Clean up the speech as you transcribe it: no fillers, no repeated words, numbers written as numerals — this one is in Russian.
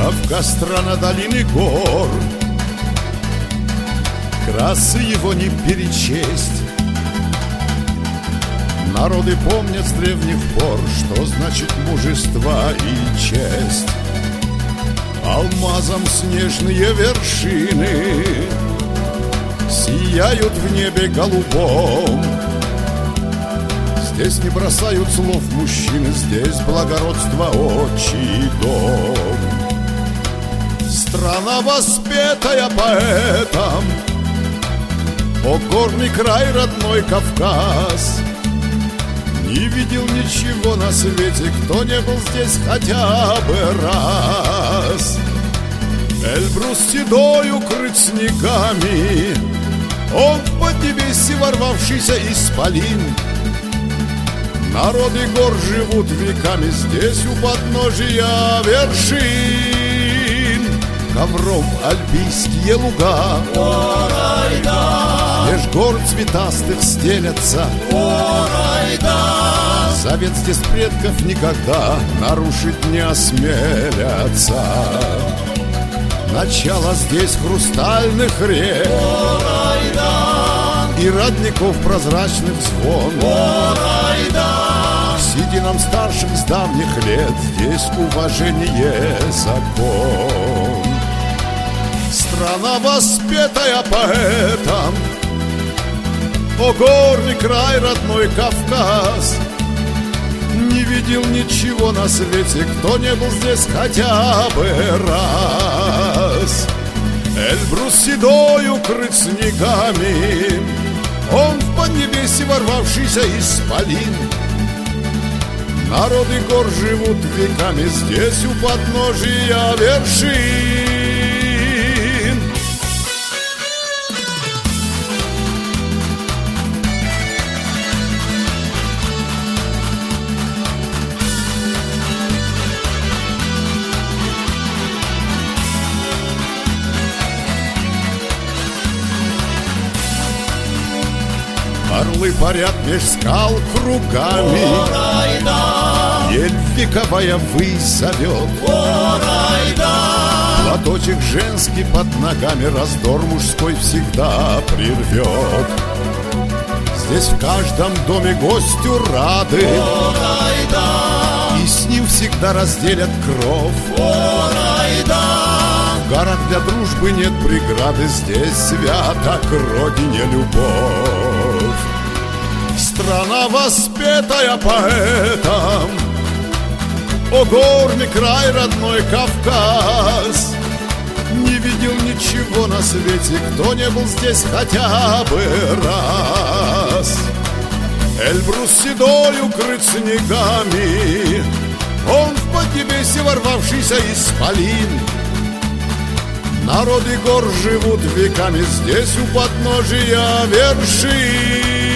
Кавказ — страна долин и гор, красы его не перечесть. Народы помнят с древних пор, что значит мужество и честь. Алмазом снежные вершины сияют в небе голубом. Здесь не бросают слов мужчины, здесь благородство отчий дом. Страна, воспетая поэтом, о горный край, родной Кавказ. Не видел ничего на свете, кто не был здесь хотя бы раз. Эльбрус седой укрыт снегами, он в поднебесье ворвавшийся исполин. Народы гор живут веками здесь у подножия вершин. Ковром альпийские луга, меж гор цветастых стелятся. Завет здесь предков никогда нарушить не осмелятся. Начало здесь хрустальных рек и родников прозрачных звон. К сединам старших с давних лет здесь уважение закон. Страна, воспетая поэтом, о горный край, родной Кавказ. Не видел ничего на свете, кто не был здесь хотя бы раз. Эльбрус седой укрыт снегами, он в поднебесье ворвавшийся исполин. Народы гор живут веками здесь у подножия вершин. Орлы парят меж скал кругами, ель вековая высь зовет. Платочек женский под ногами раздор мужской всегда прервет. Здесь в каждом доме гостю рады, и с ним всегда разделят кров. В горах для дружбы нет преграды, здесь свята к родине любовь. Страна, воспетая поэтом, о горный край, родной Кавказ. Не видел ничего на свете, кто не был здесь хотя бы раз. Эльбрус седой укрыт снегами, он в поднебесье ворвавшийся исполин. Народы гор живут веками здесь у подножия вершин.